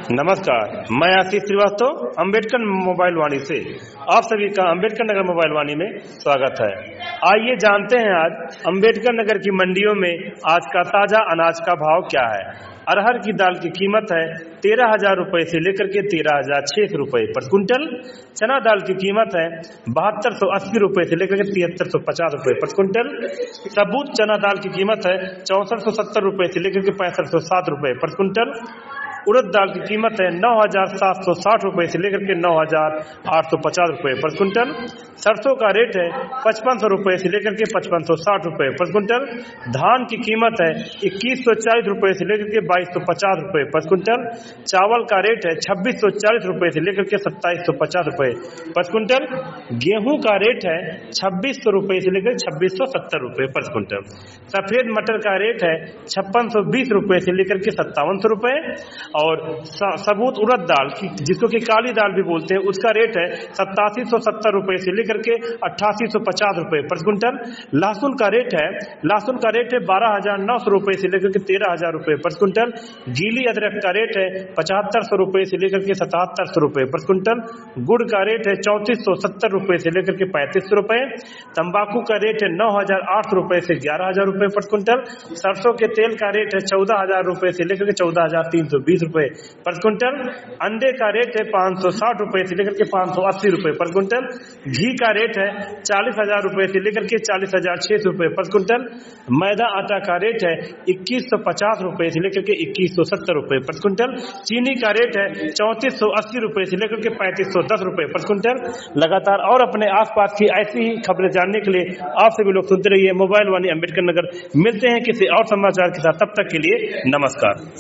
नमस्कार, मैं आशीष श्रीवास्तव अंबेडकर मोबाइल वाणी से आप सभी का अंबेडकर नगर मोबाइल वाणी में स्वागत है। आइए जानते हैं आज अंबेडकर नगर की मंडियों में आज का ताजा अनाज का भाव क्या है। अरहर की दाल की कीमत है 13,000 रुपए से लेकर के 13,600 रुपए पर क्विंटल। चना दाल की कीमत है 7280 रुपए से लेकर के 7350 रुपए पर क्विंटल। सबूत चना दाल की कीमत है 6470 रुपए से लेकर के 6507 रुपए पर क्विंटल। उड़द दाल की कीमत है 9,760 रुपए से लेकर के 9,850 रुपए पर क्विंटल। सरसों का रेट है 5500 रुपए से लेकर के 5560 रुपए पर क्विंटल। धान की कीमत है 2140 रुपए से लेकर के 2250 रुपए पर क्विंटल। चावल का रेट है 2640 रुपए से लेकर के 2750 रुपए पर क्विंटल। गेहूं का रेट है 2600 रुपए से लेकर 2670 रुपए पर क्विंटल। सफेद मटर का रेट है 5620 रुपए से लेकर के 5700 रुपए। और सबूत उड़द दाल की जिसको कि काली दाल भी बोलते हैं उसका रेट है 8770 रुपए से लेकर के 8850 रुपए पर क्विंटल। लहसुन का रेट है 12,900 रुपए से लेकर के 13,000 रुपए पर क्विंटल। गीली अदरक का रेट है 7500 रुपए से लेकर के 7700 रुपए पर क्विंटल। गुड़ का रेट है 3470 रुपए से लेकर के 3500 रुपए। तंबाकू का रेट है 9,800 रुपए से 11,000 रुपए पर क्विंटल। सरसों के तेल का रेट है 14,000 रुपए से लेकर के 14,320 रुपए पर क्विंटल। अंडे का रेट है 560 रुपए से लेकर के 580 रुपए पर क्विंटल। घी का रेट है 40,000 रुपए से लेकर के 40,600 रुपए पर क्विंटल। मैदा आटा का रेट है 2150 रुपए से लेकर के 2170 रुपए पर क्विंटल। चीनी का रेट है 3480 रुपए से लेकर के 3510 रुपए पर क्विंटल। लगातार और अपने आसपास की ऐसी ही खबरें जानने के लिए आप सभी लोग सुनते रहिए मोबाइल वाणी अंबेडकर नगर। मिलते हैं किसी और समाचार के साथ, तब तक के लिए नमस्कार।